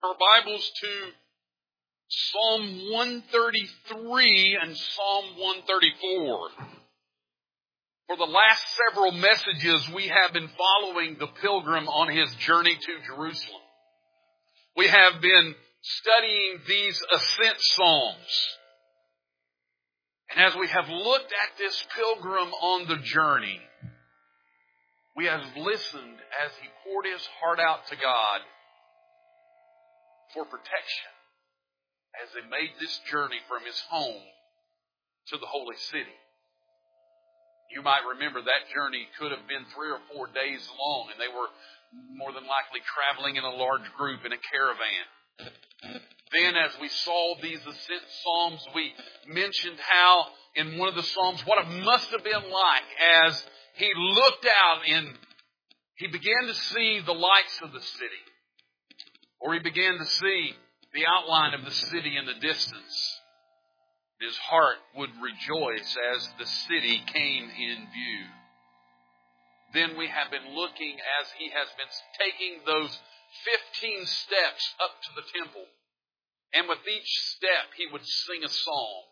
Our Bibles to Psalm 133 and Psalm 134. For the last several messages, we have been following the pilgrim on his journey to Jerusalem. We have been studying these ascent psalms. And as we have looked at this pilgrim on the journey, we have listened as he poured his heart out to God for protection as they made this journey from his home to the holy city. You might remember that journey could have been 3 or 4 days long, and they were more than likely traveling in a large group in a caravan. Then as we saw these ascent psalms, we mentioned how in one of the psalms what it must have been like as he looked out and he began to see the lights of the city. Or he began to see the outline of the city in the distance. His heart would rejoice as the city came in view. Then we have been looking as he has been taking those 15 steps up to the temple. And with each step he would sing a psalm.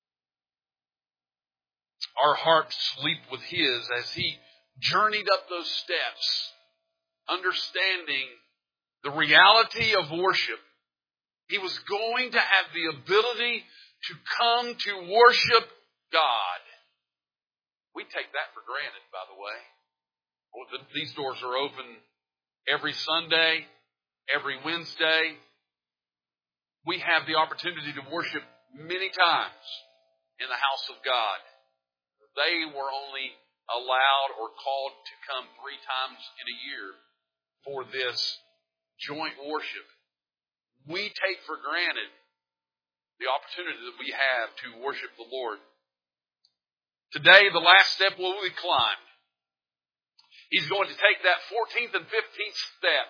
Our hearts leap with his as he journeyed up those steps, understanding the reality of worship. He was going to have the ability to come to worship God. We take that for granted, by the way. Well, these doors are open every Sunday, every Wednesday. We have the opportunity to worship many times in the house of God. They were only allowed or called to come 3 times in a year for this joint worship. We take for granted the opportunity that we have to worship the Lord. Today, the last step will be climbed. He's going to take that 14th and 15th step.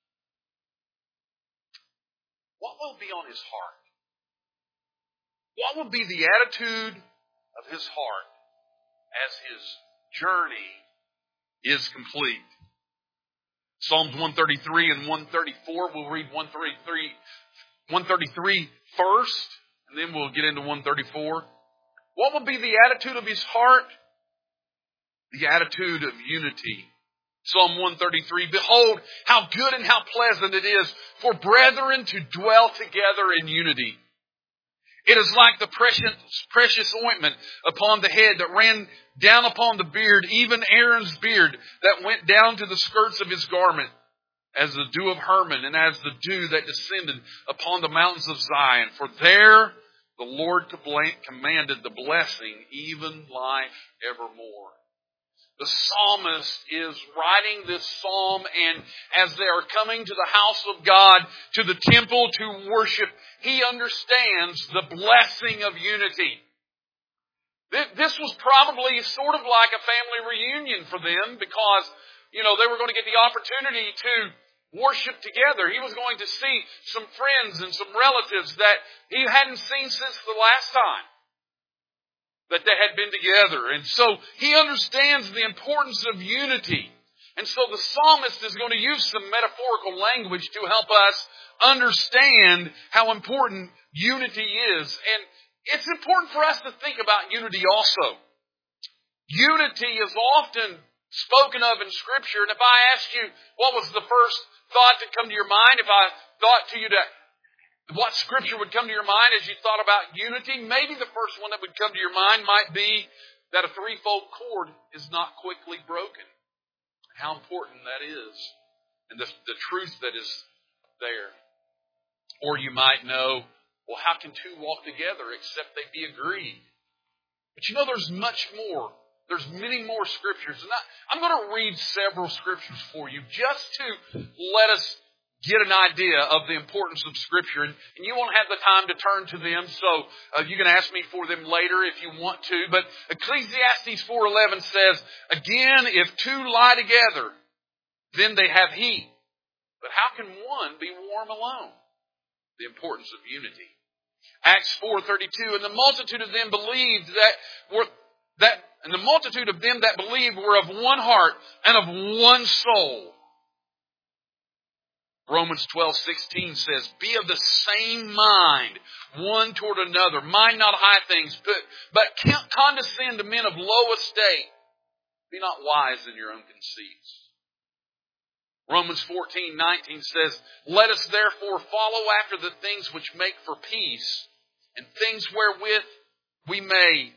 What will be on his heart? What will be the attitude of his heart as his journey is complete? Psalms 133 and 134. We'll read 133 first, and then we'll get into 134. What will be the attitude of his heart? The attitude of unity. Psalm 133. Behold, how good and how pleasant it is for brethren to dwell together in unity. It is like the precious ointment upon the head that ran down upon the beard, even Aaron's beard that went down to the skirts of his garment, as the dew of Hermon and as the dew that descended upon the mountains of Zion. For there the Lord commanded the blessing, even life evermore. The psalmist is writing this psalm, and as they are coming to the house of God, to the temple to worship, he understands the blessing of unity. This was probably sort of like a family reunion for them because, they were going to get the opportunity to worship together. He was going to see some friends and some relatives that he hadn't seen since the last time that they had been together. And so he understands the importance of unity. And so the psalmist is going to use some metaphorical language to help us understand how important unity is. And it's important for us to think about unity also. Unity is often spoken of in Scripture. And if I asked you what was the first thought that come to your mind, if I thought to you that what Scripture would come to your mind as you thought about unity, maybe the first one that would come to your mind might be that a threefold cord is not quickly broken. How important that is, and the truth that is there. Or you might know, well, how can two walk together except they be agreed? But there's much more. There's many more Scriptures. And I'm going to read several Scriptures for you just to let us get an idea of the importance of Scripture. And you won't have the time to turn to them, so you can ask me for them later if you want to. But Ecclesiastes 4:11 says, again, if two lie together, then they have heat. But how can one be warm alone? The importance of unity. Acts 4:32, and the multitude of them believed and the multitude of them that believed were of one heart and of one soul. Romans 12:16 says, be of the same mind, one toward another. Mind not high things, but condescend to men of low estate. Be not wise in your own conceits. Romans 14:19 says, let us therefore follow after the things which make for peace, and things wherewith we may,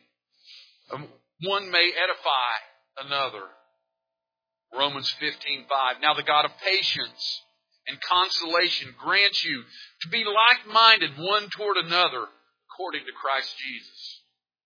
one may edify another. Romans 15:5. Now the God of patience and consolation grant you to be like-minded one toward another, according to Christ Jesus.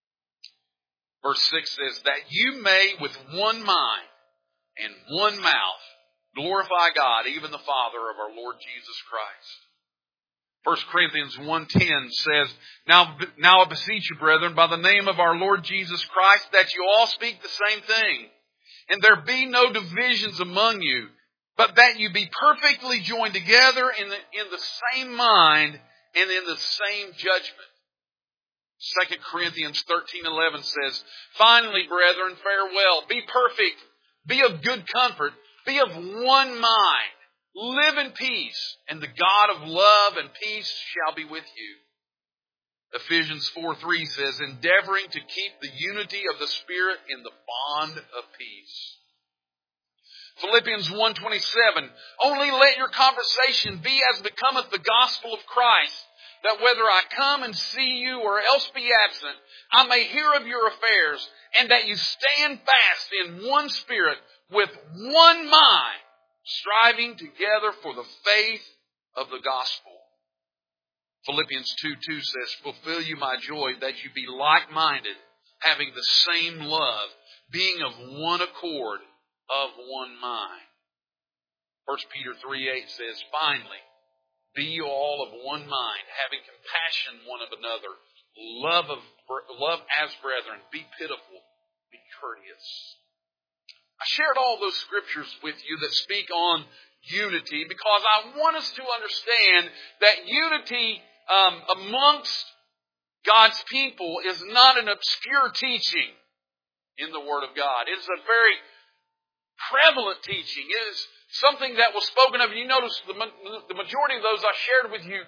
Verse 6 says, that you may with one mind and one mouth glorify God, even the Father of our Lord Jesus Christ. 1 Corinthians 1:10 says, Now I beseech you, brethren, by the name of our Lord Jesus Christ, that you all speak the same thing, and there be no divisions among you, but that you be perfectly joined together in the same mind and in the same judgment. 2 Corinthians 13:11 says, finally, brethren, farewell. Be perfect. Be of good comfort. Be of one mind. Live in peace, and the God of love and peace shall be with you. Ephesians 4:3 says, endeavoring to keep the unity of the Spirit in the bond of peace. Philippians 1:27, only let your conversation be as becometh the gospel of Christ, that whether I come and see you or else be absent, I may hear of your affairs, and that you stand fast in one spirit, with one mind, striving together for the faith of the gospel. Philippians 2:2 says, fulfill you my joy, that you be like-minded, having the same love, being of one accord, of one mind. 1 Peter 3:8 says, finally, be you all of one mind, having compassion one of another, love as brethren, be pitiful, be courteous. I shared all those scriptures with you that speak on unity because I want us to understand that unity amongst God's people is not an obscure teaching in the Word of God. It is a very prevalent teaching. It is something that was spoken of. You notice the majority of those I shared with you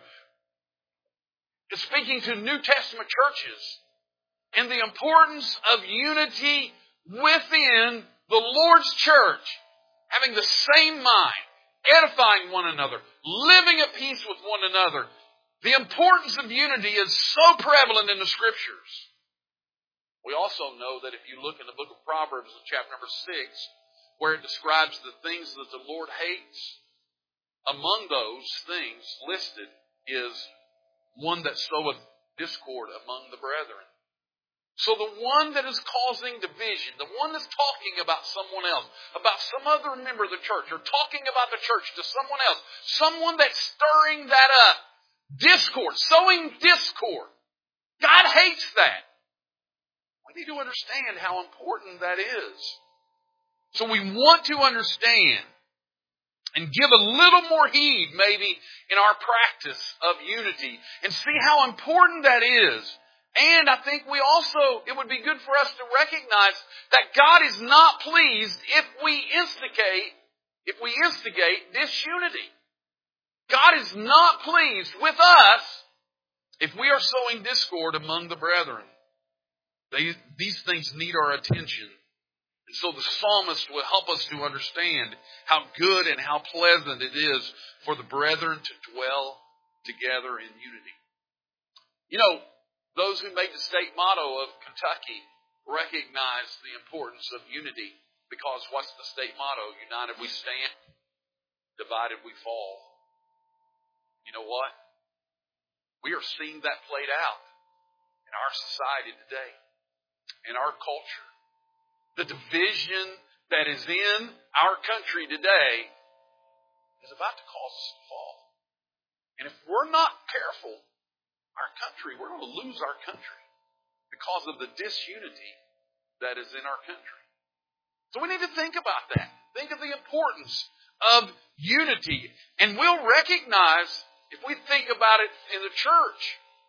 is speaking to New Testament churches and the importance of unity within the Lord's church, having the same mind, edifying one another, living at peace with one another. The importance of unity is so prevalent in the Scriptures. We also know that if you look in the book of Proverbs, chapter number 6, where it describes the things that the Lord hates, among those things listed is one that soweth discord among the brethren. So the one that is causing division, the one that's talking about someone else, about some other member of the church, or talking about the church to someone else, someone that's stirring that up, discord, sowing discord. God hates that. We need to understand how important that is. So we want to understand and give a little more heed maybe in our practice of unity and see how important that is. And I think it would be good for us to recognize that God is not pleased if we instigate disunity. God is not pleased with us if we are sowing discord among the brethren. These things need our attention. And so the psalmist will help us to understand how good and how pleasant it is for the brethren to dwell together in unity. You know, those who made the state motto of Kentucky recognize the importance of unity because what's the state motto? United we stand, divided we fall. You know what? We are seeing that played out in our society today, in our culture. The division that is in our country today is about to cause us to fall. And if we're not careful, we're going to lose our country because of the disunity that is in our country. So we need to think about that. Think of the importance of unity. And we'll recognize, if we think about it in the church,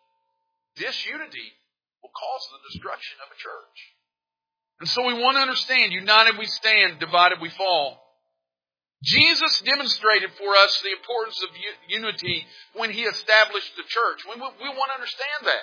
disunity will cause the destruction of a church. And so we want to understand, united we stand, divided we fall. Jesus demonstrated for us the importance of unity when He established the church. We want to understand that.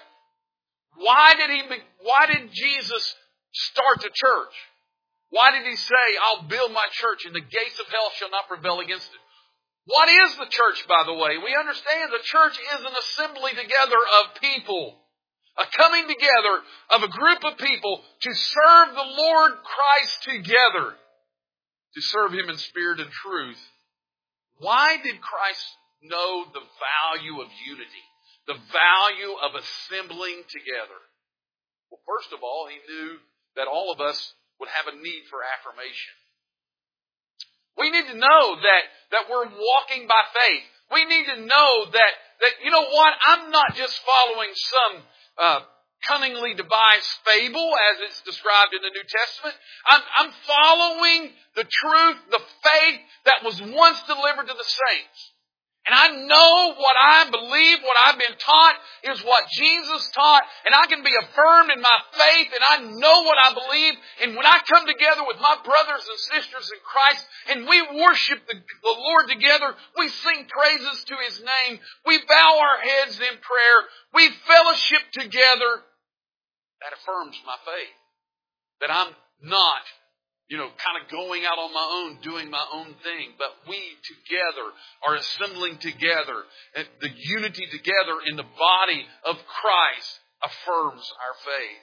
Why did Jesus start the church? Why did He say, I'll build my church and the gates of hell shall not prevail against it? What is the church, by the way? We understand the church is an assembly together of people. A coming together of a group of people to serve the Lord Christ together. To serve Him in spirit and truth. Why did Christ know the value of unity? The value of assembling together? Well, first of all, He knew that all of us would have a need for affirmation. We need to know that we're walking by faith. We need to know that you know what? I'm not just following some cunningly devised fable as it's described in the New Testament. I'm following the truth, the faith that was once delivered to the saints. And I know what I believe, what I've been taught is what Jesus taught. And I can be affirmed in my faith and I know what I believe. And when I come together with my brothers and sisters in Christ and we worship the Lord together, we sing praises to His name. We bow our heads in prayer. We fellowship together. That affirms my faith. That I'm not kind of going out on my own, doing my own thing. But we together are assembling together. And the unity together in the body of Christ affirms our faith.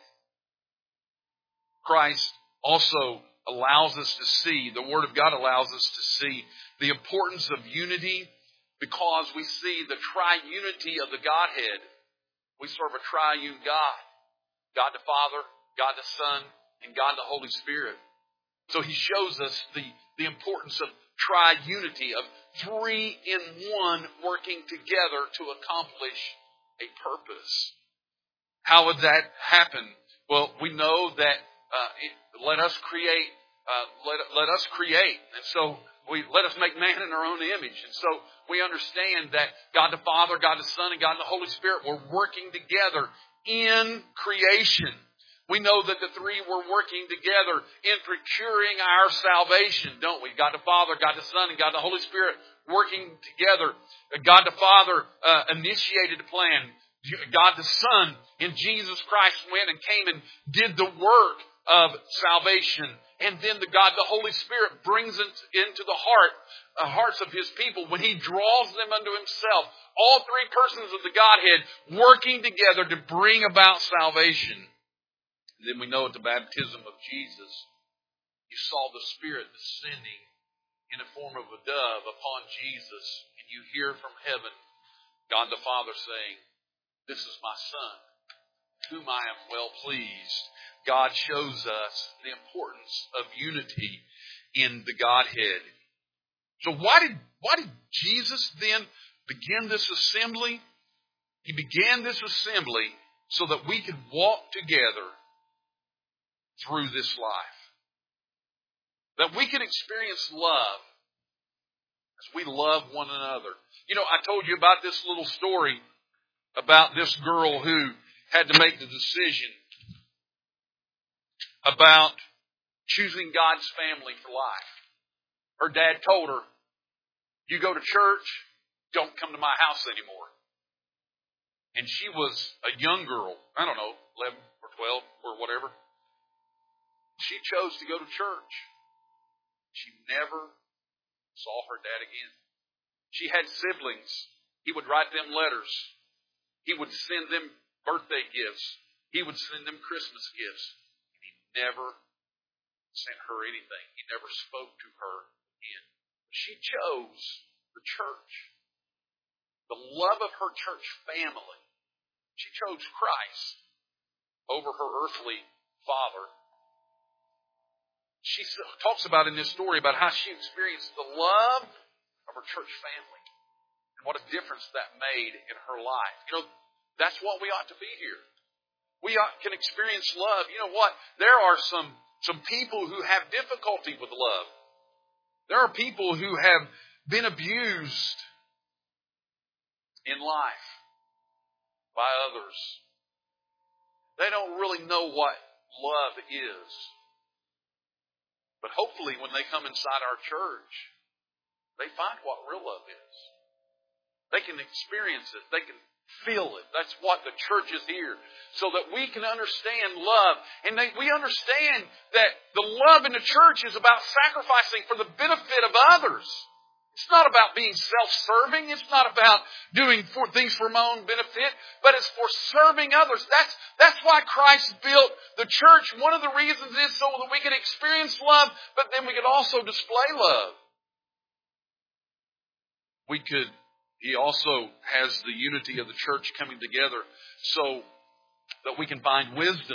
Christ also allows us to see, the Word of God allows us to see the importance of unity because we see the triunity of the Godhead. We serve a triune God. God the Father, God the Son, and God the Holy Spirit. So He shows us the importance of triunity, of three in one working together to accomplish a purpose. How would that happen? Well, we know that let us create. And so let us make man in our own image. And so we understand that God the Father, God the Son, and God the Holy Spirit were working together in creation. We know that the three were working together in procuring our salvation, don't we? God the Father, God the Son, and God the Holy Spirit working together. God the Father initiated the plan. God the Son in Jesus Christ went and came and did the work of salvation. And then God the Holy Spirit brings it into the hearts of His people when He draws them unto Himself. All three persons of the Godhead working together to bring about salvation. Then we know at the baptism of Jesus, you saw the Spirit descending in the form of a dove upon Jesus. And you hear from heaven God the Father saying, "This is my Son, whom I am well pleased." God shows us the importance of unity in the Godhead. So why did Jesus then begin this assembly? He began this assembly so that we could walk together through this life. That we can experience love as we love one another. I told you about this little story about this girl who had to make the decision about choosing God's family for life. Her dad told her, "You go to church, don't come to my house anymore." And she was a young girl, 11 or 12 or whatever. She chose to go to church. She never saw her dad again. She had siblings. He would write them letters. He would send them birthday gifts. He would send them Christmas gifts. He never sent her anything. He never spoke to her again. She chose the church. The love of her church family. She chose Christ over her earthly father. She talks about in this story about how she experienced the love of her church family and what a difference that made in her life. That's what we ought to be here. We can experience love. You know what? There are some people who have difficulty with love. There are people who have been abused in life by others. They don't really know what love is. But hopefully when they come inside our church, they find what real love is. They can experience it. They can feel it. That's what the church is here. So that we can understand love. And we understand that the love in the church is about sacrificing for the benefit of others. It's not about being self-serving. It's not about doing things for my own benefit. But it's for serving others. That's why Christ built the church. One of the reasons is so that we can experience love, but then we could also display love. He also has the unity of the church coming together so that we can find wisdom.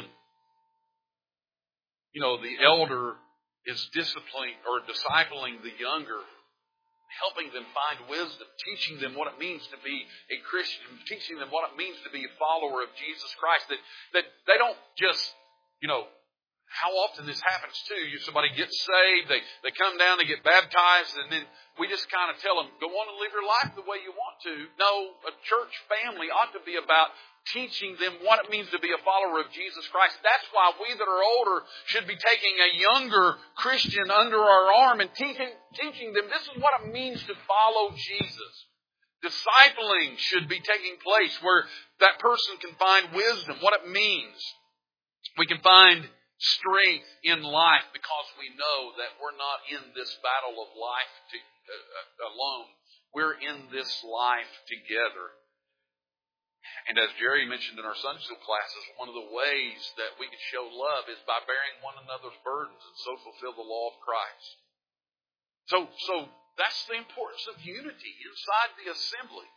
You know, the elder is disciplining or discipling the younger, helping them find wisdom, teaching them what it means to be a Christian, teaching them what it means to be a follower of Jesus Christ. That they don't just, how often this happens too. Somebody gets saved, they come down, they get baptized, and then we just kind of tell them, go on and live your life the way you want to. No, a church family ought to be about teaching them what it means to be a follower of Jesus Christ. That's why we that are older should be taking a younger Christian under our arm and teaching them this is what it means to follow Jesus. Discipling should be taking place where that person can find wisdom, what it means. We can find strength in life because we know that we're not in this battle of life alone. We're in this life together. And as Jerry mentioned in our Sunday school classes, one of the ways that we can show love is by bearing one another's burdens and so fulfill the law of Christ. So that's the importance of unity inside the assembly.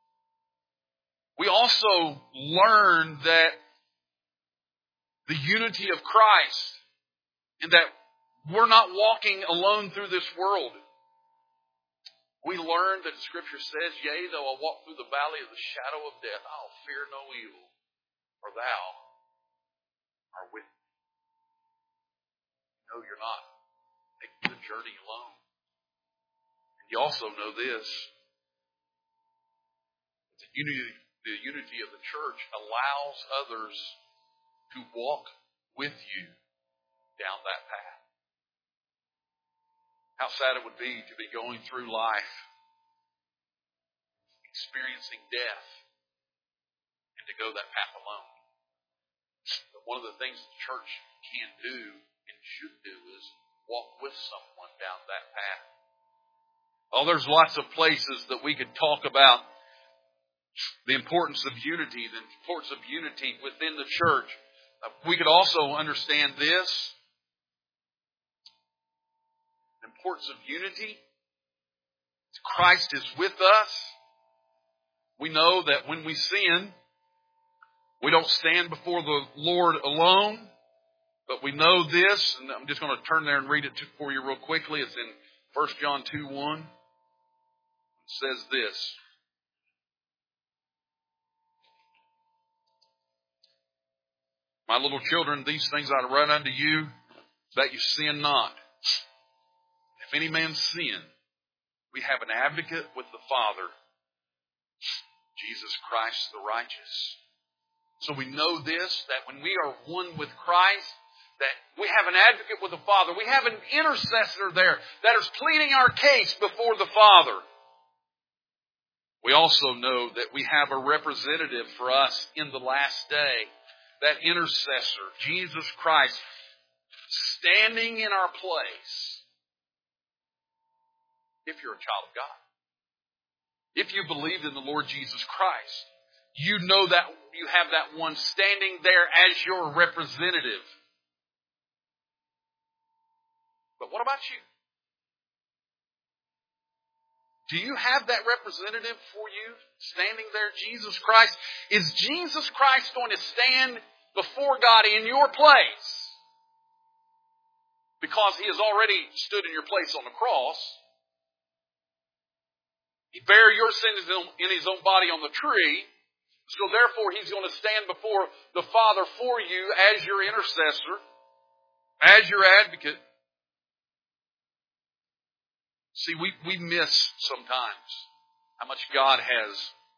We also learn that the unity of Christ and that we're not walking alone through this world. We learn that the Scripture says, yea, though I walk through the valley of the shadow of death, I'll fear no evil, for thou art with me. No, you're not taking the journey alone. And you also know this. The unity of the church allows others to walk with you down that path. How sad it would be to be going through life, experiencing death, and to go that path alone. But one of the things the church can do and should do is walk with someone down that path. Oh, there's lots of places that we could talk about the importance of unity, within the church. We could also understand this. The importance of unity. Christ is with us. We know that when we sin, we don't stand before the Lord alone. But we know this, and I'm just going to turn there and read it for you real quickly. It's in 1 John 2:1. It says this. My little children, these things I write unto you, that you sin not. If any man sin, we have an advocate with the Father, Jesus Christ the righteous. So we know this, that when we are one with Christ, that we have an advocate with the Father. We have an intercessor there that is pleading our case before the Father. We also know that we have a representative for us in the last day. That intercessor, Jesus Christ, standing in our place. If you're a child of God. If you believe in the Lord Jesus Christ, you know that you have that one standing there as your representative. But what about you? Do you have that representative for you standing there, Jesus Christ? Is Jesus Christ going to stand before God in your place? Because He has already stood in your place on the cross. He bare your sins in His own body on the tree. So therefore He's going to stand before the Father for you as your intercessor, as your advocate. See, we miss sometimes how much God has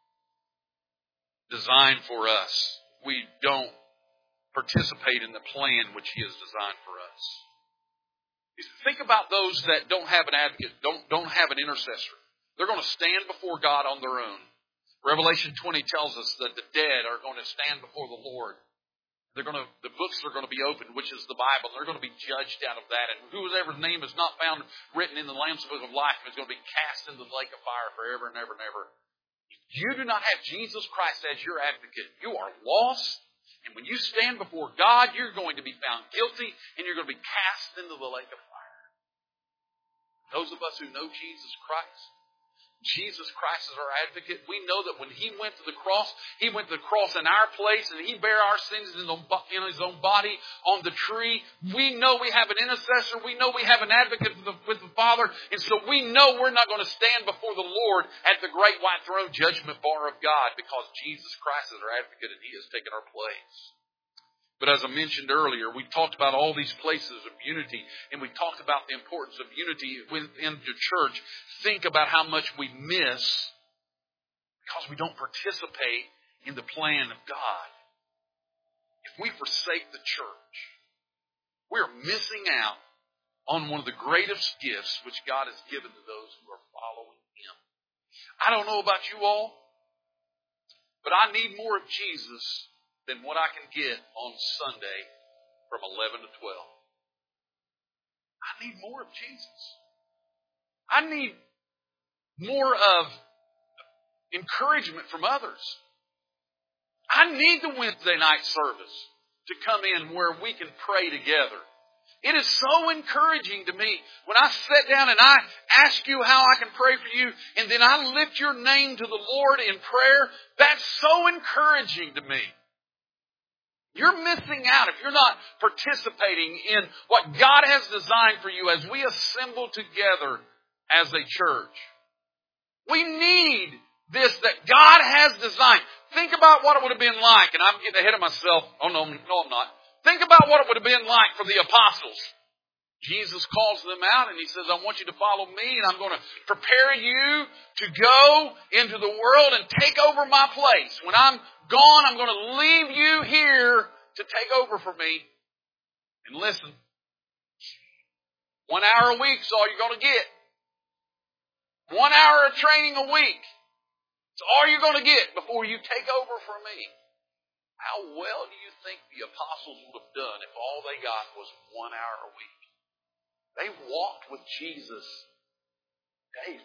designed for us. We don't participate in the plan which He has designed for us. Think about those that don't have an advocate, don't have an intercessor. They're going to stand before God on their own. Revelation 20 tells us that the dead are going to stand before the Lord. The books are going to be opened, which is the Bible. They're going to be judged out of that. And whoever's name is not found written in the Lamb's Book of Life is going to be cast into the lake of fire forever and ever and ever. If you do not have Jesus Christ as your advocate, you are lost. And when you stand before God, you're going to be found guilty and you're going to be cast into the lake of fire. Those of us who know Jesus Christ, Jesus Christ is our advocate. We know that when He went to the cross in our place, and He bare our sins in His own body on the tree. We know we have an intercessor. We know we have an advocate with the Father. And so we know we're not going to stand before the Lord at the great white throne judgment bar of God, because Jesus Christ is our advocate and He has taken our place. But as I mentioned earlier, we talked about all these places of unity, and we talked about the importance of unity within the church. Think about how much we miss because we don't participate in the plan of God. If we forsake the church, we're missing out on one of the greatest gifts which God has given to those who are following Him. I don't know about you all, but I need more of Jesus than what I can get on Sunday from 11 to 12. I need more of Jesus. I need more of encouragement from others. I need the Wednesday night service to come in where we can pray together. It is so encouraging to me when I sit down and I ask you how I can pray for you, and then I lift your name to the Lord in prayer. That's so encouraging to me. You're missing out if you're not participating in what God has designed for you as we assemble together as a church. We need this that God has designed. Think about what it would have been like, and I'm getting ahead of myself. Oh, no, I'm not. Think about what it would have been like for the apostles. Jesus calls them out and He says, I want you to follow me, and I'm going to prepare you to go into the world and take over my place. When I'm gone, I'm going to leave you here to take over for me. And listen, 1 hour a week is all you're going to get. 1 hour of training a week. It's all you're going to get before you take over for me. How well do you think the apostles would have done if all they got was 1 hour a week? They walked with Jesus daily.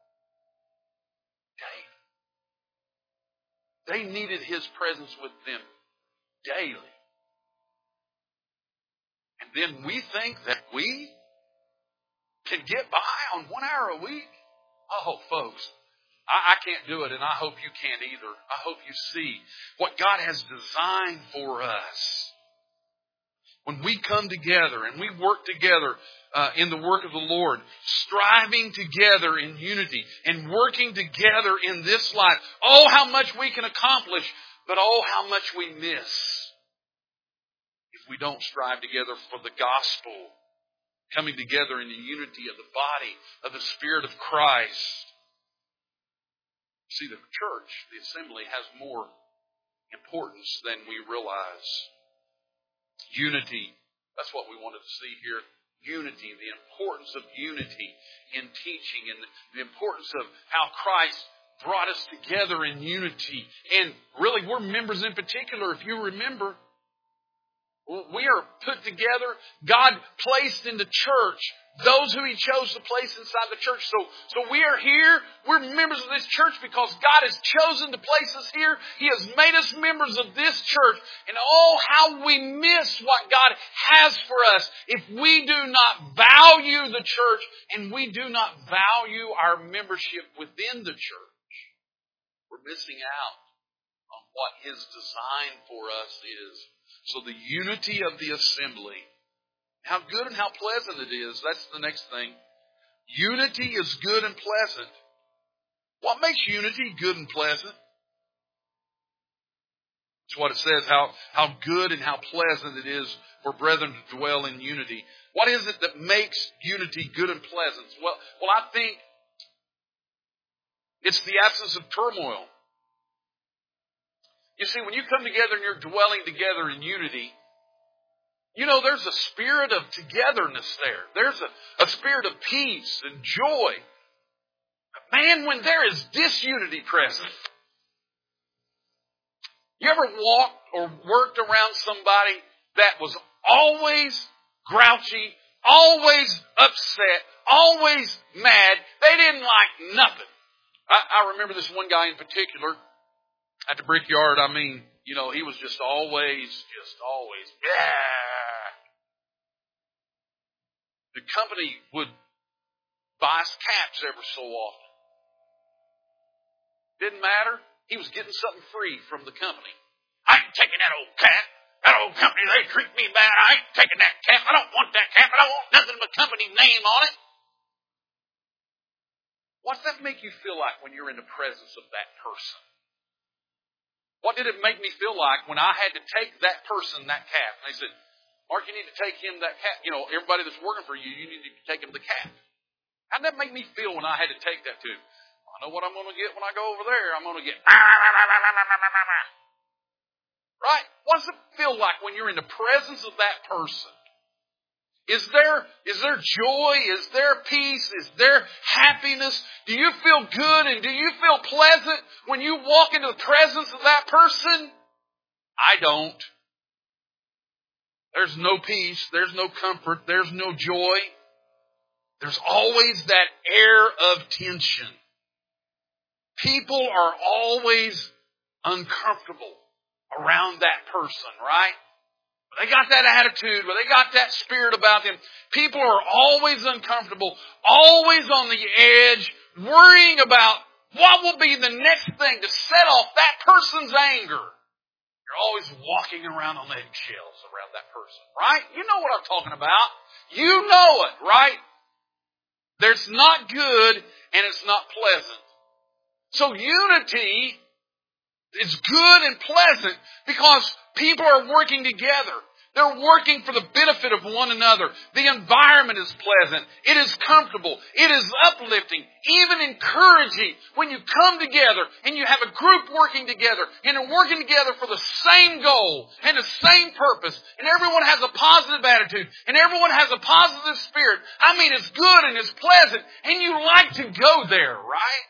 They needed His presence with them daily. And then we think that we can get by on 1 hour a week? Oh, folks, I can't do it, and I hope you can't either. I hope you see what God has designed for us. When we come together and we work together in the work of the Lord, striving together in unity and working together in this life, oh, how much we can accomplish, but oh, how much we miss if we don't strive together for the gospel, coming together in the unity of the body of the Spirit of Christ. See, the church, the assembly, has more importance than we realize. Unity. That's what we wanted to see here. Unity, the importance of unity in teaching, and the importance of how Christ brought us together in unity. And really, we're members in particular, if you remember. We are put together. God placed in the church those who He chose to place inside the church. So we are here. We're members of this church because God has chosen to place us here. He has made us members of this church. And oh, how we miss what God has for us if we do not value the church and we do not value our membership within the church. We're missing out on what His design for us is. So the unity of the assembly. How good and how pleasant it is. That's the next thing. Unity is good and pleasant. What makes unity good and pleasant? It's what it says, how good and how pleasant it is for brethren to dwell in unity. What is it that makes unity good and pleasant? Well, I think it's the absence of turmoil. You see, when you come together and you're dwelling together in unity, There's a spirit of togetherness there. There's a spirit of peace and joy. But man, when there is disunity present, you ever walked or worked around somebody that was always grouchy, always upset, always mad? They didn't like nothing. I remember this one guy in particular at the brickyard. He was just always, yeah. The company would buy us caps every so often. Didn't matter. He was getting something free from the company. I ain't taking that old cap. That old company, they treat me bad. I ain't taking that cap. I don't want that cap. I don't want nothing but company name on it. What does that make you feel like when you're in the presence of that person? What did it make me feel like when I had to take that person that cap? And they said, Mark, you need to take him that cap. Everybody that's working for you, you need to take him the cap. How did that make me feel when I had to take that to him? I know what I'm going to get when I go over there. I'm going to get... Right? What does it feel like when you're in the presence of that person? Is there joy? Is there peace? Is there happiness? Do you feel good and do you feel pleasant when you walk into the presence of that person? I don't. There's no peace. There's no comfort. There's no joy. There's always that air of tension. People are always uncomfortable around that person, right? They got that attitude, they got that spirit about them. People are always uncomfortable, always on the edge, worrying about what will be the next thing to set off that person's anger. You're always walking around on eggshells around that person, right? You know what I'm talking about. You know it, right? There's not good and it's not pleasant. So unity is good and pleasant because people are working together. They're working for the benefit of one another. The environment is pleasant. It is comfortable. It is uplifting, even encouraging when you come together and you have a group working together and they're working together for the same goal and the same purpose, and everyone has a positive attitude and everyone has a positive spirit. It's good and it's pleasant and you like to go there, right?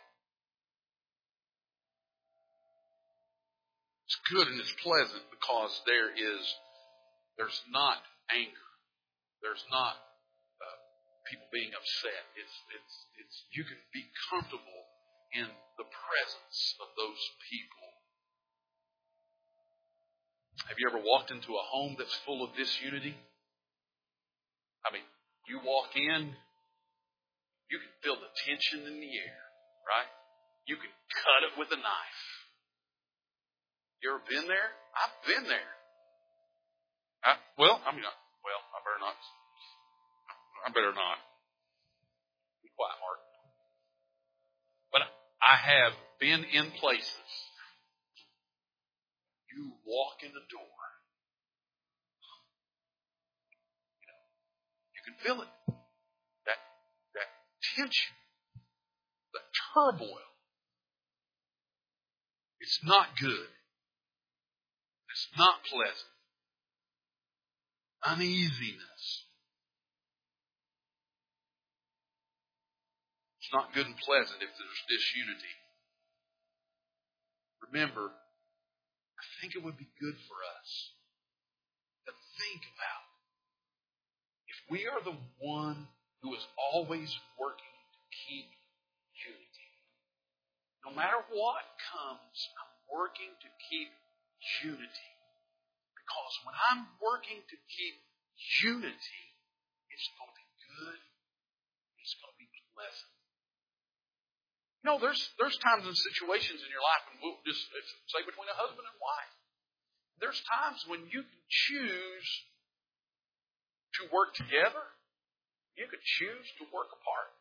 It's good and it's pleasant because there's not anger. There's not people being upset. It's you can be comfortable in the presence of those people. Have you ever walked into a home that's full of disunity? You walk in, you can feel the tension in the air, right? You can cut it with a knife. You ever been there? I've been there. I better not. Be quiet, Mark. But I have been in places. You walk in the door. You can feel it. That tension. The turmoil. It's not good. It's not pleasant. Uneasiness. It's not good and pleasant if there's disunity. Remember, I think it would be good for us to think about if we are the one who is always working to keep unity. No matter what comes, I'm working to keep unity. Because when I'm working to keep unity, it's going to be good. It's going to be pleasant. There's times and situations in your life, and we'll just say between a husband and wife. There's times when you can choose to work together. You can choose to work apart.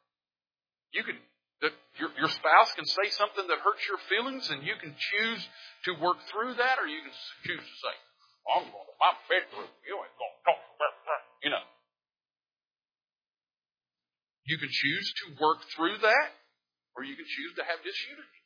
Your spouse can say something that hurts your feelings, and you can choose to work through that, or you can choose to say, I'm going to my bedroom. You ain't going to talk about that. You can choose to work through that, or you can choose to have disunity.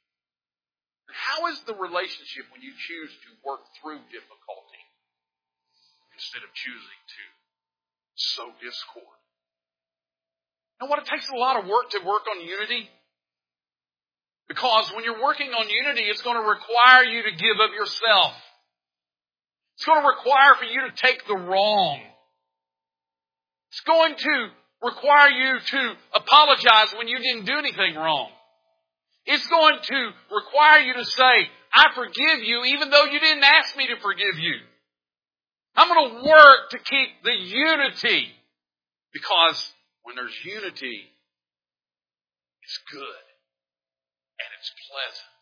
And how is the relationship when you choose to work through difficulty? instead of choosing to sow discord. And what, it takes a lot of work to work on unity. Because when you're working on unity, it's going to require you to give of yourself. It's going to require for you to take the wrong. It's going to require you to apologize when you didn't do anything wrong. It's going to require you to say, I forgive you even though you didn't ask me to forgive you. I'm going to work to keep the unity. Because when there's unity, it's good and it's pleasant.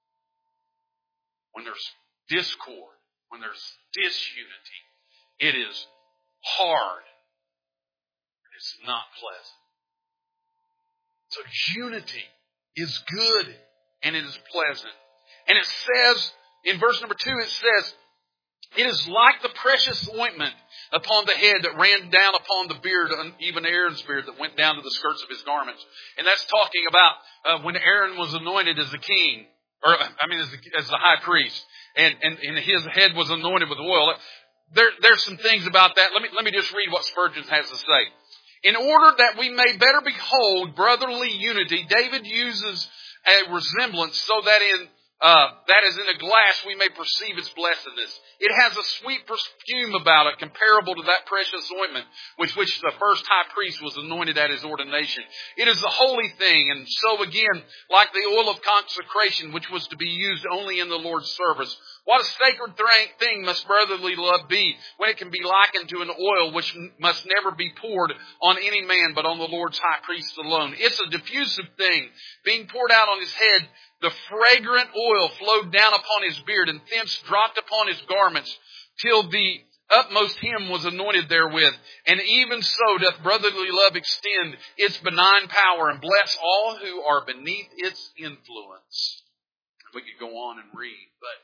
When there's discord, when there's disunity, it is hard. It's not pleasant. So unity is good and it is pleasant. And it says, in verse number 2, it says, it is like the precious ointment upon the head that ran down upon the beard, even Aaron's beard that went down to the skirts of his garments. And that's talking about when Aaron was anointed as the king, as the high priest, and his head was anointed with oil. There's some things about that. Let me just read what Spurgeon has to say. In order that we may better behold brotherly unity, David uses a resemblance so that that is in a glass we may perceive its blessedness. It has a sweet perfume about it comparable to that precious ointment with which the first high priest was anointed at his ordination. It is a holy thing, and so again, like the oil of consecration which was to be used only in the Lord's service. What a sacred thing must brotherly love be when it can be likened to an oil which must never be poured on any man but on the Lord's high priest alone. It's a diffusive thing being poured out on his head. The fragrant oil flowed down upon his beard and thence dropped upon his garments till the utmost hem was anointed therewith. And even so doth brotherly love extend its benign power and bless all who are beneath its influence. We could go on and read, but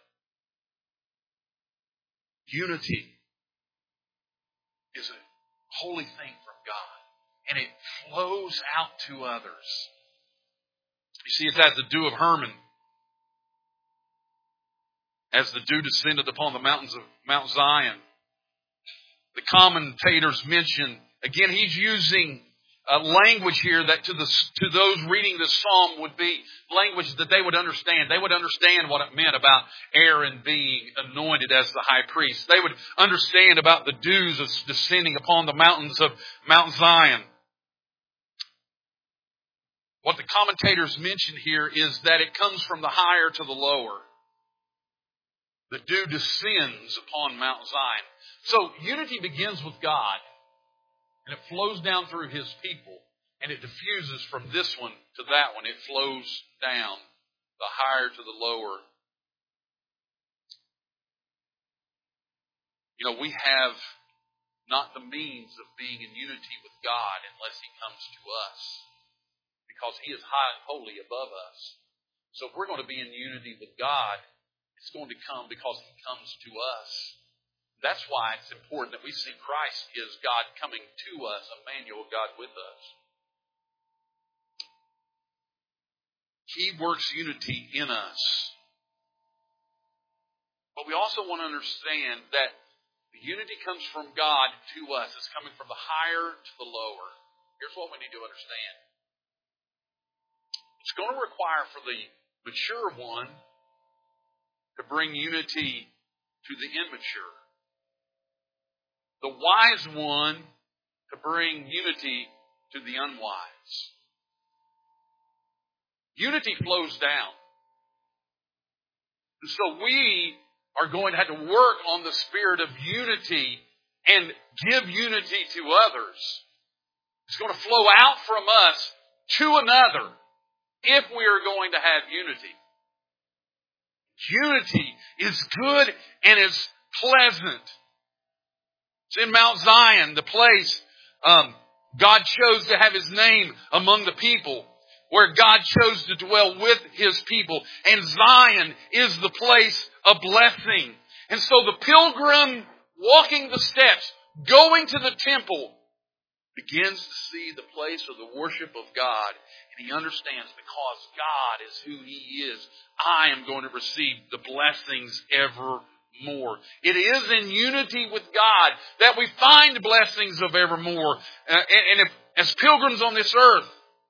unity is a holy thing from God, and it flows out to others. You see, it's as the dew of Hermon, as the dew descended upon the mountains of Mount Zion. The commentators mention, again, he's using a language here that to those reading this psalm would be language that they would understand. They would understand what it meant about Aaron being anointed as the high priest. They would understand about the dews descending upon the mountains of Mount Zion. What the commentators mention here is that it comes from the higher to the lower. The dew descends upon Mount Zion. So unity begins with God, and it flows down through His people, and it diffuses from this one to that one. It flows down, the higher to the lower. You know, we have not the means of being in unity with God unless He comes to us, because He is high and holy above us. So if we're going to be in unity with God, it's going to come because He comes to us. That's why it's important that we see Christ as God coming to us, Emmanuel, God with us. He works unity in us. But we also want to understand that the unity comes from God to us. It's coming from the higher to the lower. Here's what we need to understand. It's going to require for the mature one to bring unity to the immature. The wise one to bring unity to the unwise. Unity flows down. And so we are going to have to work on the spirit of unity and give unity to others. It's going to flow out from us to another if we are going to have unity. Unity is good and is pleasant. It's in Mount Zion, the place God chose to have His name among the people, where God chose to dwell with His people. And Zion is the place of blessing. And so the pilgrim walking the steps, going to the temple, begins to see the place of the worship of God. And he understands, because God is who He is, I am going to receive the blessings ever more. It is in unity with God that we find blessings of evermore. And if, as pilgrims on this earth,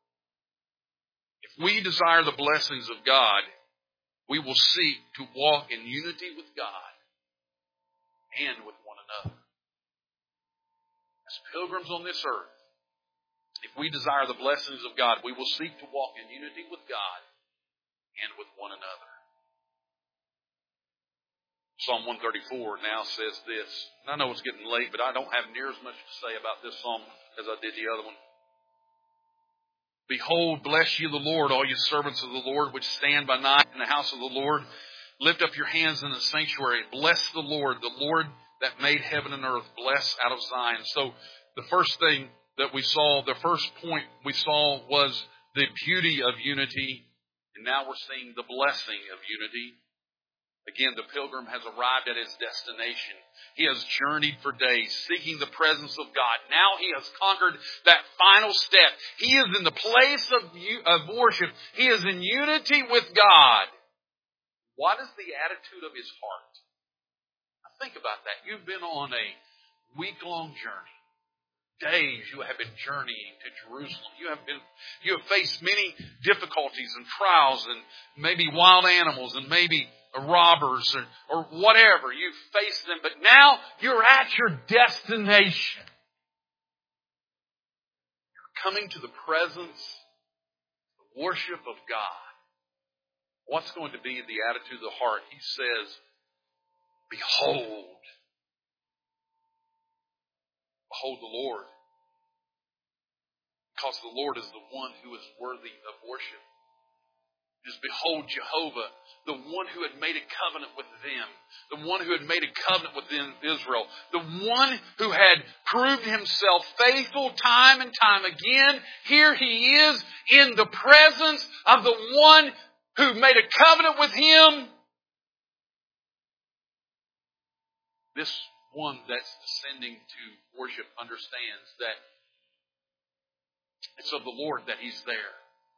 if we desire the blessings of God, we will seek to walk in unity with God and with one another. As pilgrims on this earth, if we desire the blessings of God, we will seek to walk in unity with God and with one another. Psalm 134 now says this. And I know it's getting late, but I don't have near as much to say about this psalm as I did the other one. Behold, bless ye the Lord, all you servants of the Lord, which stand by night in the house of the Lord. Lift up your hands in the sanctuary. Bless the Lord that made heaven and earth. Bless out of Zion. So the first thing that we saw, the first point we saw was the beauty of unity. And now we're seeing the blessing of unity. Again, the pilgrim has arrived at his destination. He has journeyed for days, seeking the presence of God. Now he has conquered that final step. He is in the place of worship. He is in unity with God. What is the attitude of his heart? Now think about that. You've been on a week-long journey. Days you have been journeying to Jerusalem. You have faced many difficulties and trials and maybe wild animals and maybe robbers or whatever. You've faced them, but now you're at your destination. You're coming to the presence, the worship of God. What's going to be the attitude of the heart? He says, behold. Behold the Lord. Because the Lord is the one who is worthy of worship. It is behold Jehovah, the one who had made a covenant with them. The one who had made a covenant with Israel. The one who had proved himself faithful time and time again. Here he is in the presence of the one who made a covenant with him. This one that's descending to worship understands that it's of the Lord that he's there.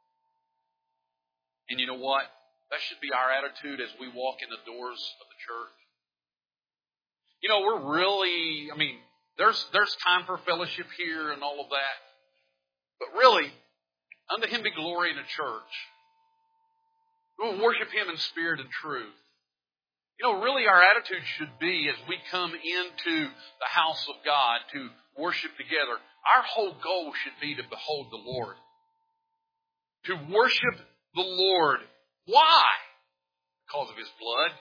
And you know what? That should be our attitude as we walk in the doors of the church. You know, there's time for fellowship here and all of that. But really, unto him be glory in the church. We will worship him in spirit and truth. You know, really our attitude should be as we come into the house of God to worship together, our whole goal should be to behold the Lord. To worship the Lord. Why? Because of his blood.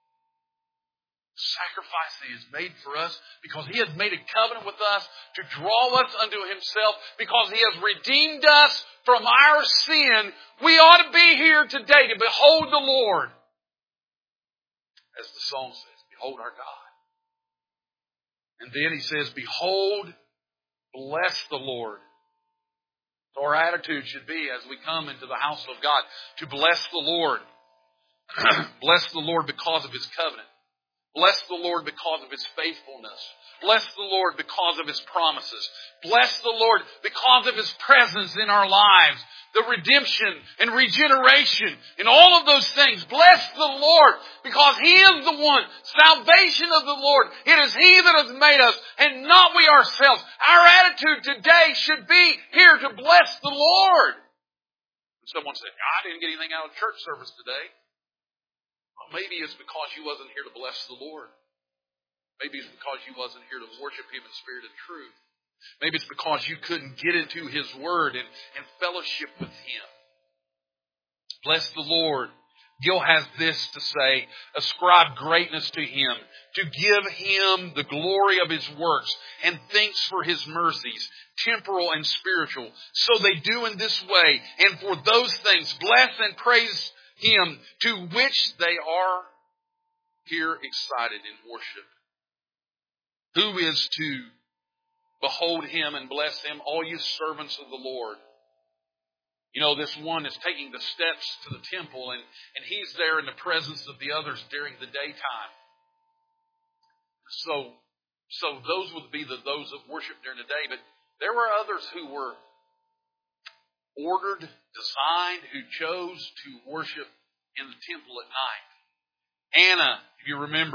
Sacrifice that he has made for us. Because he has made a covenant with us to draw us unto himself. Because he has redeemed us from our sin. We ought to be here today to behold the Lord. As the song says, behold our God. And then he says, behold, bless the Lord. So our attitude should be as we come into the house of God to bless the Lord. Bless the Lord because of his covenant. Bless the Lord because of his faithfulness. Bless the Lord because of his promises. Bless the Lord because of his presence in our lives. The redemption and regeneration and all of those things. Bless the Lord because he is the one. Salvation of the Lord. It is he that has made us and not we ourselves. Our attitude today should be here to bless the Lord. Someone said, I didn't get anything out of church service today. Well, maybe it's because you wasn't here to bless the Lord. Maybe it's because you wasn't here to worship him in spirit and truth. Maybe it's because you couldn't get into his word and fellowship with him. Bless the Lord. Gil has this to say, ascribe greatness to him, to give him the glory of his works, and thanks for his mercies, temporal and spiritual. So they do in this way, and for those things bless and praise him, to which they are here excited in worship. Who is to behold him and bless him, all you servants of the Lord? You know, this one is taking the steps to the temple, and he's there in the presence of the others during the daytime. So those would be those that worship during the day, but there were others who were ordered, designed, who chose to worship in the temple at night. Anna, if you remember,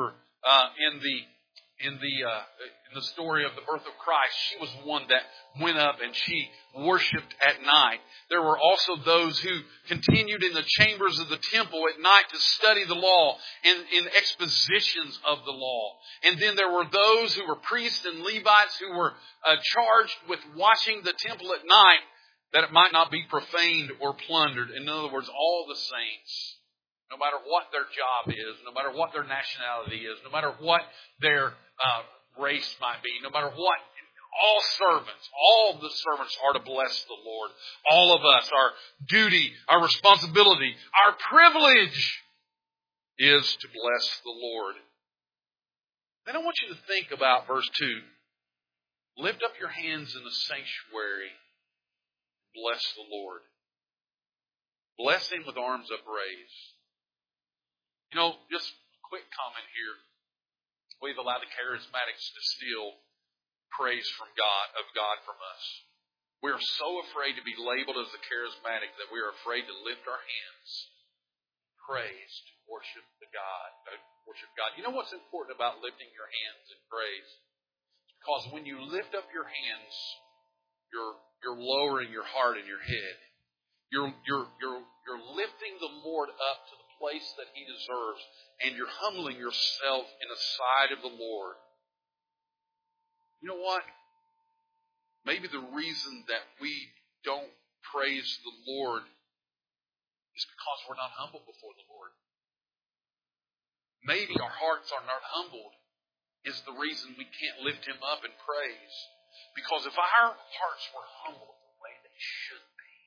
in the story of the birth of Christ, she was one that went up and she worshipped at night. There were also those who continued in the chambers of the temple at night to study the law and in expositions of the law. And then there were those who were priests and Levites who were charged with watching the temple at night that it might not be profaned or plundered. In other words, all the saints, no matter what their job is, no matter what their nationality is, no matter what their race might be, no matter what, all servants, all the servants are to bless the Lord. All of us, our duty, our responsibility, our privilege is to bless the Lord. Then I want you to think about verse 2. Lift up your hands in the sanctuary. Bless the Lord. Bless Him with arms upraised. You know, just a quick comment here. We've allowed the charismatics to steal praise from God from us. We're so afraid to be labeled as a charismatic that we are afraid to lift our hands, praise, to worship God. You know what's important about lifting your hands in praise? Because when you lift up your hands, you're lowering your heart and your head. You're lifting the Lord up to the place that He deserves, and you're humbling yourself in the sight of the Lord. You know what? Maybe the reason that we don't praise the Lord is because we're not humble before the Lord. Maybe our hearts are not humbled is the reason we can't lift Him up in praise. Because if our hearts were humbled the way they should be,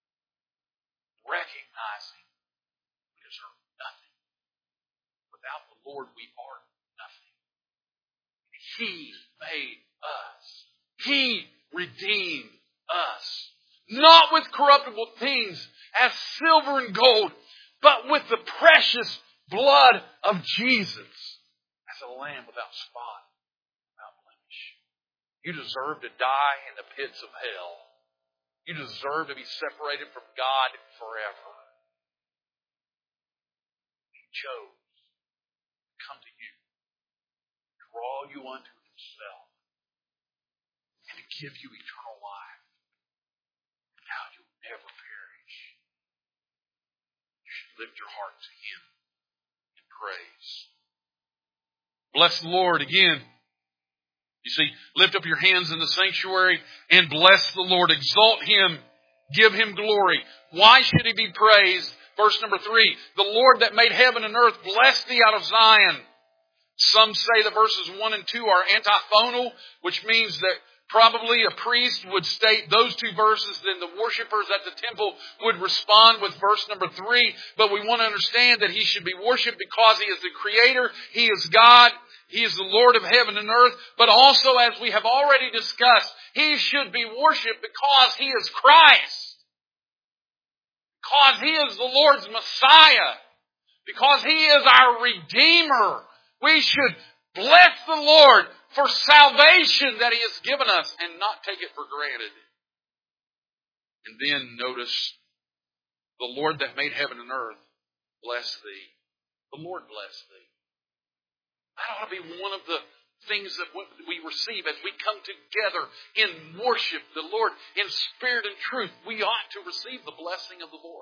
recognizing we deserve nothing. Without the Lord, we are nothing. He made us. He redeemed us. Not with corruptible things as silver and gold, but with the precious blood of Jesus as a lamb without spot, without blemish. You deserve to die in the pits of hell. You deserve to be separated from God forever. He chose to come to you, draw you unto Himself, and to give you eternal life. Now you'll never perish. You should lift your heart to Him in praise. Bless the Lord again. You see, lift up your hands in the sanctuary and bless the Lord. Exalt Him. Give Him glory. Why should He be praised? Verse number 3. The Lord that made heaven and earth, bless thee out of Zion. Some say that verses 1 and 2 are antiphonal, which means that probably a priest would state those two verses, then the worshipers at the temple would respond with verse number 3. But we want to understand that He should be worshipped because He is the Creator. He is God. He is the Lord of heaven and earth. But also, as we have already discussed, He should be worshipped because He is Christ. Because He is the Lord's Messiah. Because He is our Redeemer. We should bless the Lord for salvation that He has given us and not take it for granted. And then notice, the Lord that made heaven and earth, bless thee. The Lord bless thee. That ought to be one of the things that we receive as we come together in worship the Lord in spirit and truth. We ought to receive the blessing of the Lord.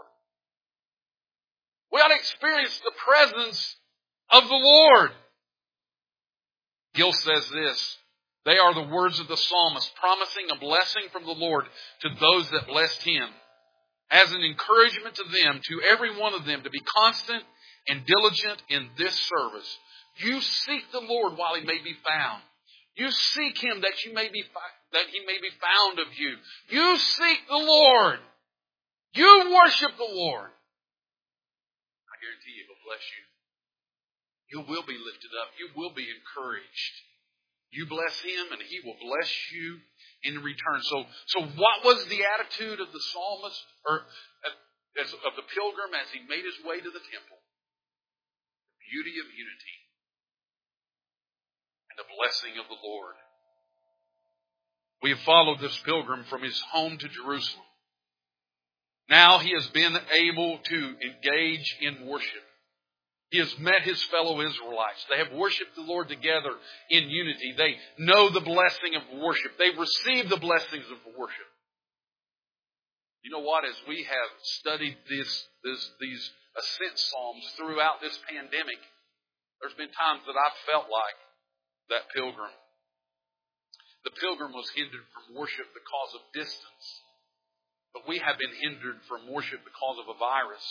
We ought to experience the presence of the Lord. Gill says this, they are the words of the psalmist, promising a blessing from the Lord to those that blessed Him, as an encouragement to them, to every one of them, to be constant and diligent in this service. You seek the Lord while He may be found. You seek Him that He may be found of you. You seek the Lord. You worship the Lord. I guarantee He will bless you. You will be lifted up. You will be encouraged. You bless Him and He will bless you in return. So what was the attitude of the psalmist or of the pilgrim as he made his way to the temple? The beauty of unity and the blessing of the Lord. We have followed this pilgrim from his home to Jerusalem. Now he has been able to engage in worship. He has met his fellow Israelites. They have worshiped the Lord together in unity. They know the blessing of worship. They've received the blessings of worship. You know what? As we have studied these ascent psalms throughout this pandemic, there's been times that I've felt like that pilgrim. The pilgrim was hindered from worship because of distance. But we have been hindered from worship because of a virus.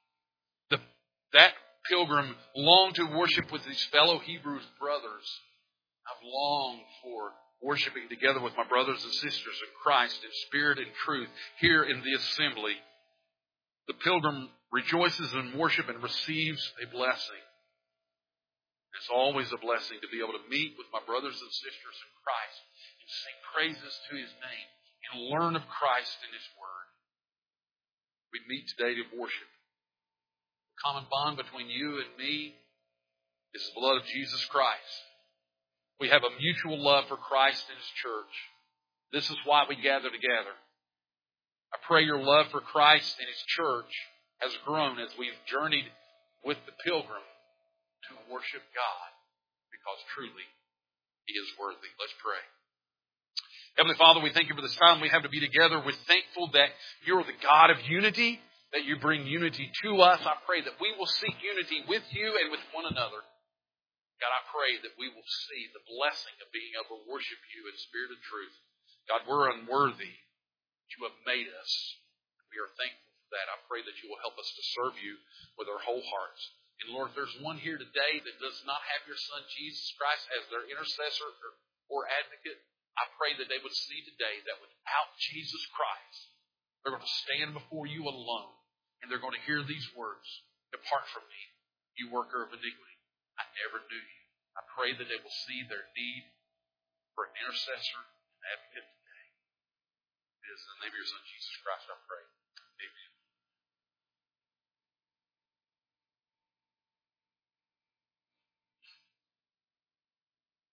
That pilgrim longed to worship with his fellow Hebrew brothers. I've longed for worshiping together with my brothers and sisters in Christ in spirit and truth here in the assembly. The pilgrim rejoices in worship and receives a blessing. It's always a blessing to be able to meet with my brothers and sisters in Christ and sing praises to His name and learn of Christ and His Word. We meet today to worship. The common bond between you and me is the blood of Jesus Christ. We have a mutual love for Christ and His church. This is why we gather together. I pray your love for Christ and His church has grown as we've journeyed with the pilgrim to worship God, because truly He is worthy. Let's pray. Heavenly Father, we thank You for this time we have to be together. We're thankful that You're the God of unity, that You bring unity to us. I pray that we will seek unity with You and with one another. God, I pray that we will see the blessing of being able to worship You in spirit and truth. God, we're unworthy. You have made us. We are thankful for that. I pray that You will help us to serve You with our whole hearts. And Lord, if there's one here today that does not have Your Son, Jesus Christ, as their intercessor or advocate, I pray that they would see today that without Jesus Christ, they're going to stand before You alone. And they're going to hear these words, "Depart from me, you worker of iniquity. I never knew You." I pray that they will see their need for an intercessor and advocate today. It is in the name of Your Son, Jesus Christ, I pray. Amen.